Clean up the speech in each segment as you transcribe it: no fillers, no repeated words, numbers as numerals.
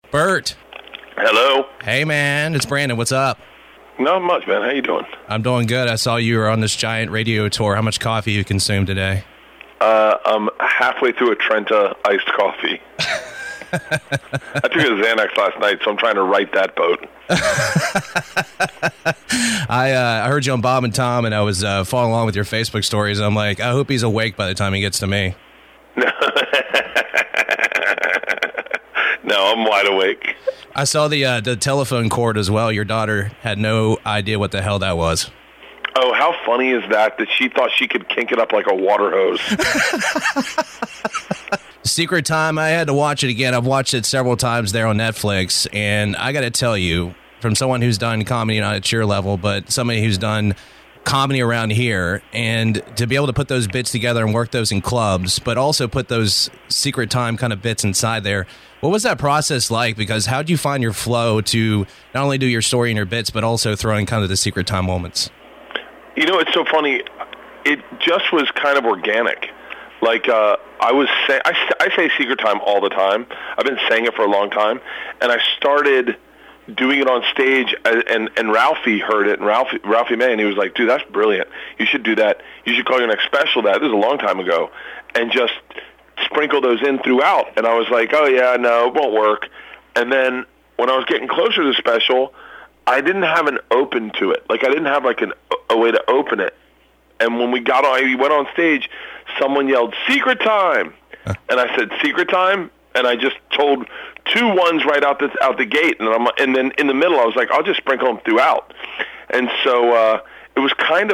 Bert. Hello. Hey, man. It's Brandon. What's up? Not much, man. How you doing? I'm doing good. I saw you were on this giant radio tour. How much coffee you consumed today? I'm halfway through a Trenta iced coffee. I took a Xanax last night, so I'm trying to right that boat. I heard you on Bob and Tom, and I was following along with your Facebook stories. And I'm like, I hope he's awake by the time he gets to me. No, I'm wide awake. I saw the telephone cord as well. Your daughter had no idea what the hell that was. Oh, how funny is that she thought she could kink it up like a water hose. Secret Time, I had to watch it again. I've watched it several times there on Netflix, and I got to tell you, from someone who's done comedy, not at your level, but somebody who's done comedy around here, and to be able to put those bits together and work those in clubs, but also put those Secret Time kind of bits inside there. What was that process like? Because how did you find your flow to not only do your story and your bits, but also throw in kind of the Secret Time moments? You know, it's so funny. It just was kind of organic. Like, I say Secret Time all the time. I've been saying it for a long time. And I started doing it on stage, and Ralphie heard it, and Ralphie May, and he was like, dude, that's brilliant. You should do that. You should call your next special that. This was a long time ago. And just sprinkle those in throughout. And I was like, oh, yeah, no, it won't work. And then when I was getting closer to the special, I didn't have an open to it. Like, I didn't have, like, a way to open it. And when we went on stage, someone yelled, Secret Time! And I said, Secret Time? And I just told 2 ones right out the gate. And then in the middle, I was like, I'll just sprinkle them throughout. And so it was kind of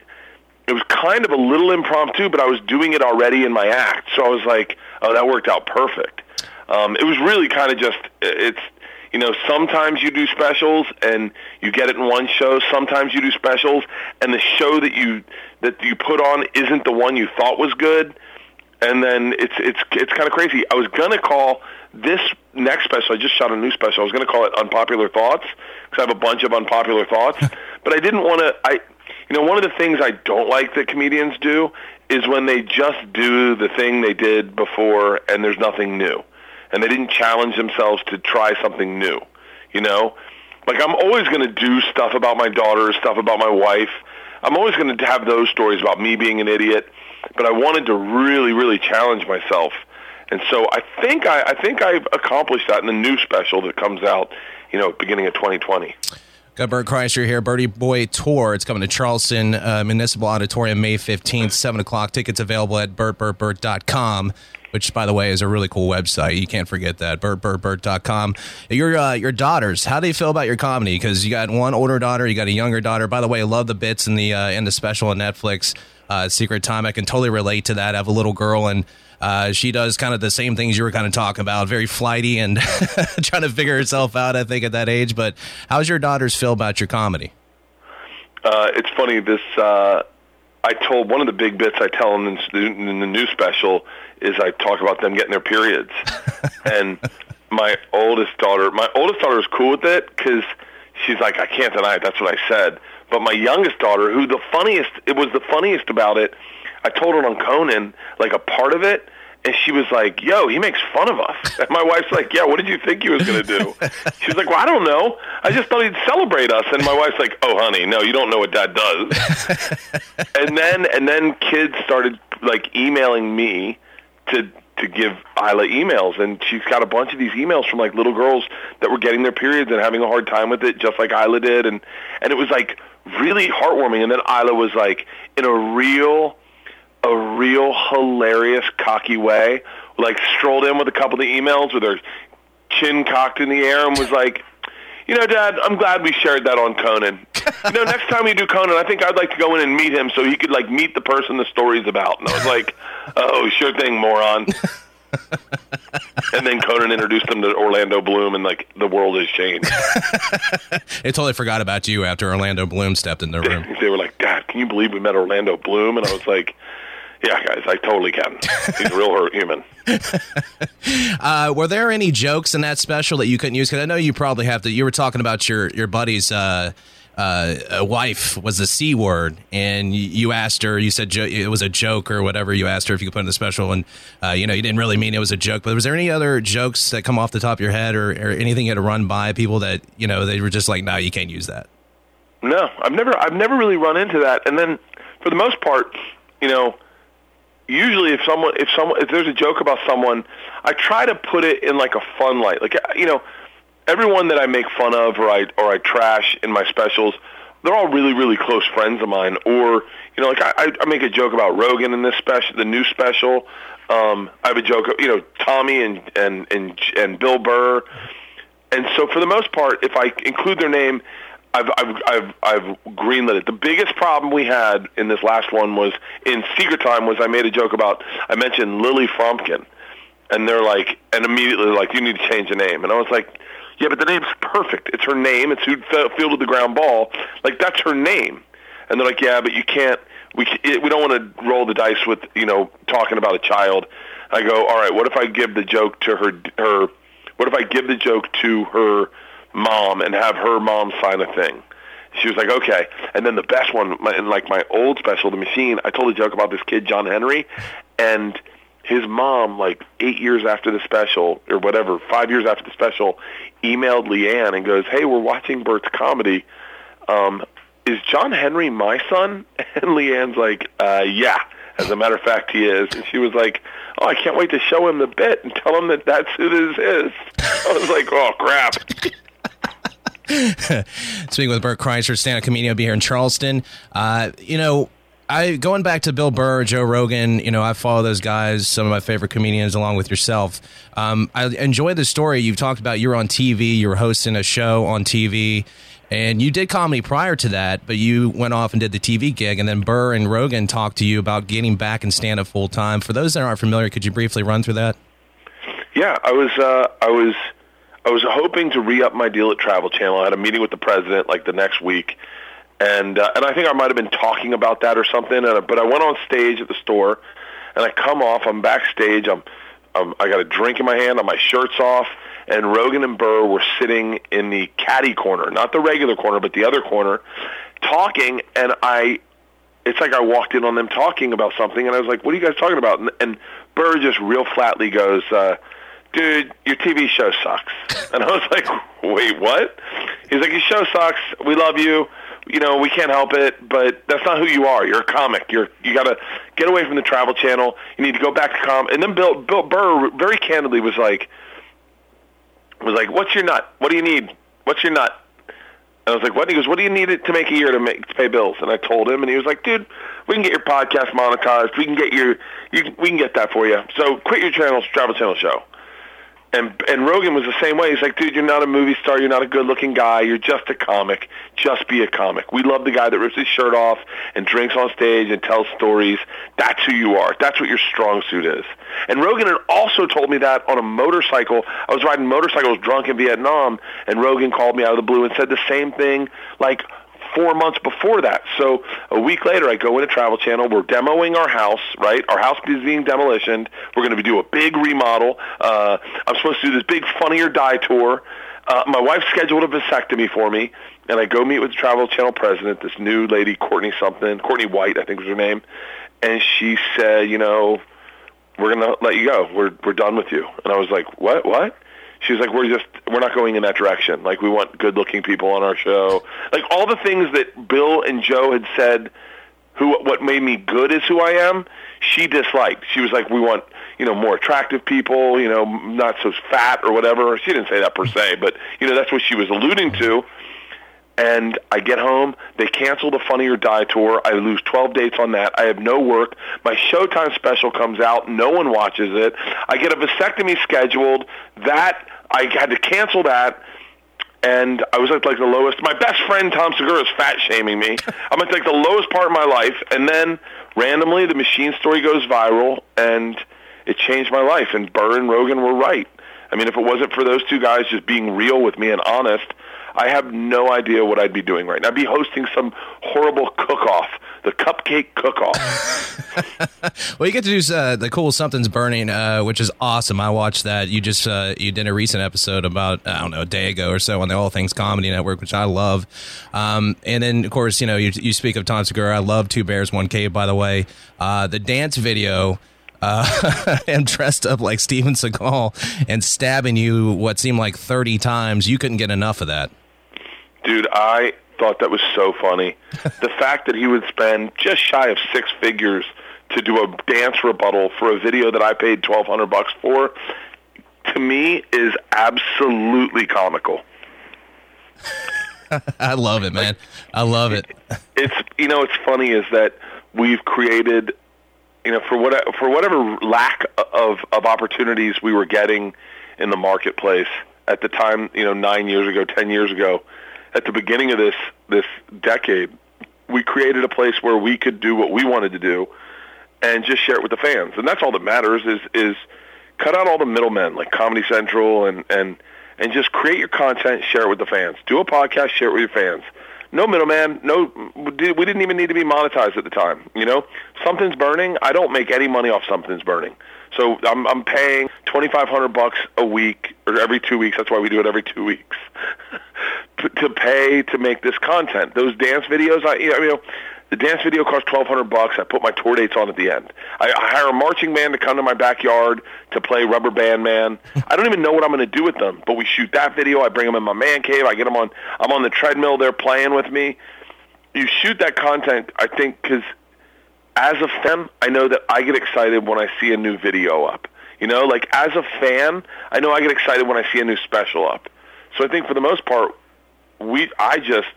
a little impromptu, but I was doing it already in my act. So I was like, oh, that worked out perfect. It was really kind of just, it's, you know, sometimes you do specials and you get it in one show. Sometimes you do specials and the show that you put on isn't the one you thought was good. And then it's kind of crazy. I was going to call this next special, I just shot a new special, I was going to call it Unpopular Thoughts, because I have a bunch of unpopular thoughts. But I didn't want to, one of the things I don't like that comedians do is when they just do the thing they did before and there's nothing new. And they didn't challenge themselves to try something new, you know? Like, I'm always going to do stuff about my daughter, stuff about my wife. I'm always going to have those stories about me being an idiot. But I wanted to really, really challenge myself. And so I think I've accomplished that in the new special that comes out, you know, beginning of 2020. Got Bert Kreischer here, Bertie Boy Tour. It's coming to Charleston Municipal Auditorium May 15th, 7 o'clock. Tickets available at bertbertbert.com, which, by the way, is a really cool website. You can't forget that, bertbertbert.com. Your daughters, how do you feel about your comedy? Because you got one older daughter, you got a younger daughter. By the way, I love the bits in the special on Netflix, Secret Time. I can totally relate to that. I have a little girl, and she does kind of the same things you were kind of talking about, very flighty and trying to figure herself out, I think, at that age. But how's your daughters feel about your comedy? It's funny, I told one of the big bits I tell them in the new special is I talk about them getting their periods. And my oldest daughter is cool with it because she's like, I can't deny it, that's what I said. But my youngest daughter, it was the funniest about it, I told her on Conan, like, a part of it, and she was like, yo, he makes fun of us. And my wife's like, yeah, what did you think he was going to do? She was like, well, I don't know. I just thought he'd celebrate us. And my wife's like, oh, honey, no, you don't know what Dad does. and then kids started, like, emailing me to give Isla emails. And she's got a bunch of these emails from, like, little girls that were getting their periods and having a hard time with it, just like Isla did. And it was, like, really heartwarming. And then Isla was, like, in a real hilarious, cocky way, like, strolled in with a couple of the emails with her chin cocked in the air and was like, you know, Dad, I'm glad we shared that on Conan. You know, next time you do Conan, I think I'd like to go in and meet him so he could, like, meet the person the story's about. And I was like, oh, sure thing, moron. And then Conan introduced them to Orlando Bloom, and, like, the world has changed. They totally forgot about you after Orlando Bloom stepped in the room. They were like, Dad, can you believe we met Orlando Bloom? And I was like, yeah, guys, I totally can. He's a real human. Were there any jokes in that special that you couldn't use? Because I know you probably have to. You were talking about your buddies wife was the C word, and you asked her, you said it was a joke or whatever. You asked her if you could put in the special, and you didn't really mean it was a joke. But was there any other jokes that come off the top of your head, or anything you had to run by people that they were just like, no, you can't use that? No, I've never really run into that. And then for the most part, usually if there's a joke about someone, I try to put it in like a fun light. Like, everyone that I make fun of or I trash in my specials, they're all really, really close friends of mine. Or, like I make a joke about Rogan in this special, the new special. I have a joke, Tommy and Bill Burr. And so for the most part, if I include their name, I've greenlit it. The biggest problem we had in this last one was in Secret Time was I made a joke about, I mentioned Lily Fromkin, and they're like, and immediately they're like, you need to change the name. And I was like, yeah, but the name's perfect. It's her name. It's who fielded the ground ball. Like, that's her name. And they're like, yeah, but you can't, we don't want to roll the dice with, talking about a child. I go, all right, what if I give the joke to her, what if I give the joke to her mom and have her mom sign a thing? She was like, okay. And then the best one, in like my old special, The Machine, I told a joke about this kid, John Henry, and his mom, like 8 years after the special, or whatever, 5 years after the special, emailed Leanne and goes, hey, we're watching Bert's comedy. Is John Henry my son? And Leanne's like, yeah, as a matter of fact, he is. And she was like, oh, I can't wait to show him the bit and tell him that that's who this is. I was like, oh, crap. Speaking with Bert Kreischer, stand-up comedian, will be here in Charleston. Going back to Bill Burr, Joe Rogan, I follow those guys, some of my favorite comedians, along with yourself. I enjoy the story. You've talked about you were on TV, you were hosting a show on TV, and you did comedy prior to that, but you went off and did the TV gig, and then Burr and Rogan talked to you about getting back in stand-up full-time. For those that aren't familiar, could you briefly run through that? Yeah, I was hoping to re-up my deal at Travel Channel. I had a meeting with the president like the next week, and I think I might have been talking about that or something. But I went on stage at the store, and I come off. I'm backstage. I got a drink in my hand. My shirt's off, and Rogan and Burr were sitting in the caddy corner, not the regular corner, but the other corner, talking. And it's like I walked in on them talking about something, and I was like, "What are you guys talking about?" And Burr just real flatly goes, dude, your TV show sucks. And I was like, wait, what? He's like, your show sucks. We love you. We can't help it, but that's not who you are. You're a comic. You got to get away from the Travel Channel. You need to go back to And then Bill Burr very candidly was like, what's your nut? What do you need? What's your nut? And I was like, what? And he goes, what do you need it to make a year to pay bills? And I told him, and he was like, dude, we can get your podcast monetized. We can get that for you. So quit your Travel Channel show. And Rogan was the same way. He's like, dude, you're not a movie star. You're not a good-looking guy. You're just a comic. Just be a comic. We love the guy that rips his shirt off and drinks on stage and tells stories. That's who you are. That's what your strong suit is. And Rogan had also told me that on a motorcycle. I was riding motorcycles drunk in Vietnam, and Rogan called me out of the blue and said the same thing, like 4 months before that. So a week later, I go into Travel Channel. We're demoing our house, right? Our house is being demolitioned. We're going to do a big remodel. I'm supposed to do this big Funny or Die tour. My wife scheduled a vasectomy for me, and I go meet with the Travel Channel president, this new lady, Courtney White, I think was her name, and she said, we're going to let you go. We're done with you. And I was like, what? She was like, we're not going in that direction. Like, we want good-looking people on our show. Like, all the things that Bill and Joe had said, what made me good is who I am, she disliked. She was like, we want, more attractive people, not so fat or whatever. She didn't say that per se, but, that's what she was alluding to. And I get home, they cancel the Funny or Die tour. I lose 12 dates on that. I have no work. My Showtime special comes out. No one watches it. I get a vasectomy scheduled. That, I had to cancel that. And I was at like the lowest. My best friend, Tom Segura, is fat-shaming me. I'm at like the lowest part of my life. And then randomly, the Machine story goes viral, and it changed my life. And Burr and Rogan were right. I mean, if it wasn't for those two guys just being real with me and honest, I have no idea what I'd be doing right now. I'd be hosting some horrible cook-off the Cupcake Cook-Off. Well, you get to do the cool Something's Burning, which is awesome. I watched that. You just you did a recent episode about, I don't know, a day ago or so on the All Things Comedy Network, which I love. And then, of course, you speak of Tom Segura. I love Two Bears, One Cave, by the way. The dance video, and dressed up like Steven Seagal and stabbing you what seemed like 30 times. You couldn't get enough of that. Dude, I thought that was so funny. The fact that he would spend just shy of six figures to do a dance rebuttal for a video that I paid $1,200 for, to me, is absolutely comical. I love it, man. I love it. It's funny is that we've created, for whatever lack of opportunities we were getting in the marketplace at the time, 9 years ago, 10 years ago, at the beginning of this decade, we created a place where we could do what we wanted to do and just share it with the fans. And that's all that matters is cut out all the middlemen like Comedy Central and just create your content, share it with the fans. Do a podcast, share it with your fans. No middleman. We didn't even need to be monetized at the time. Something's Burning. I don't make any money off Something's Burning. So I'm paying $2,500 a week or every 2 weeks. That's why we do it every 2 weeks to pay to make this content. Those dance videos, the dance video costs $1,200. I put my tour dates on at the end. I hire a marching band to come to my backyard to play Rubber Band Man. I don't even know what I'm going to do with them, but we shoot that video. I bring them in my man cave. I get them on. I'm on the treadmill. They're playing with me. You shoot that content, I think, because as a fan, I know that I get excited when I see a new video up. As a fan, I know I get excited when I see a new special up. So I think for the most part, I just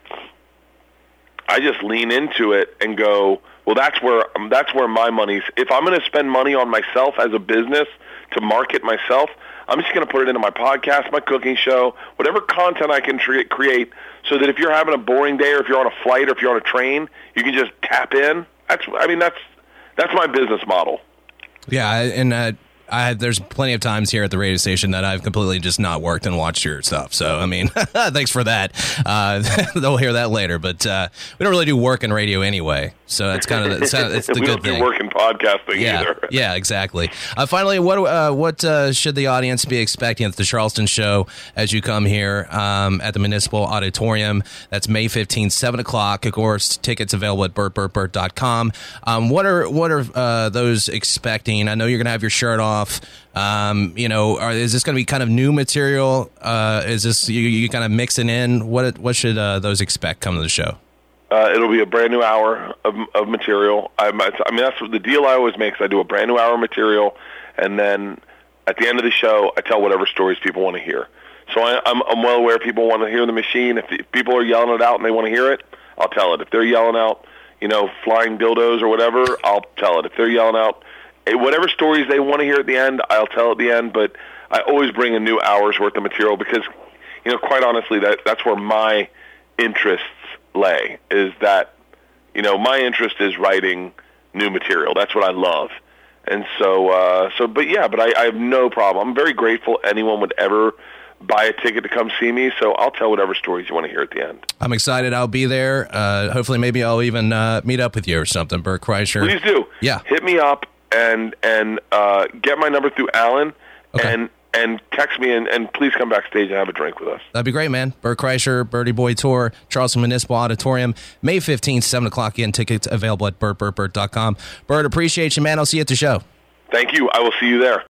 lean into it and go, well, that's where my money's. If I'm going to spend money on myself as a business to market myself, I'm just going to put it into my podcast, my cooking show, whatever content I can create, so that if you're having a boring day or if you're on a flight or if you're on a train, you can just tap in. That's my business model. Yeah, and there's plenty of times here at the radio station that I've completely just not worked and watched your stuff. So, thanks for that. They'll hear that later. But we don't really do work in radio anyway. So that's kind of it's the good thing. We don't do work in podcasting either. Yeah, exactly. Finally, what should the audience be expecting at the Charleston show as you come here at the Municipal Auditorium? That's May 15th, 7 o'clock. Of course, tickets available at BurtBurtBurt.com. What are those expecting? I know you're going to have your shirt off. Is this going to be kind of new material? Is this you kind of mixing in? What should those expect coming to the show? It'll be a brand new hour of material. That's the deal I always make. I do a brand new hour of material, and then at the end of the show, I tell whatever stories people want to hear. So I'm well aware people want to hear the machine. If people are yelling it out and they want to hear it, I'll tell it. If they're yelling out, flying dildos or whatever, I'll tell it. If they're yelling out whatever stories they want to hear at the end, I'll tell at the end. But I always bring a new hour's worth of material because, quite honestly, that's where my interests lay, is that, my interest is writing new material. That's what I love. And so I have no problem. I'm very grateful anyone would ever buy a ticket to come see me, so I'll tell whatever stories you want to hear at the end. I'm excited. I'll be there. Hopefully maybe I'll even meet up with you or something, Burt Kreischer. Please do. Yeah. Hit me up and get my number through Alan, okay. and text me, and please come backstage and have a drink with us. That'd be great, man. Burt Kreischer, Birdie Boy Tour, Charleston Municipal Auditorium, May 15th, 7 o'clock again. Tickets available at BurtBurtBurt.com. Burt, appreciate you, man. I'll see you at the show. Thank you. I will see you there.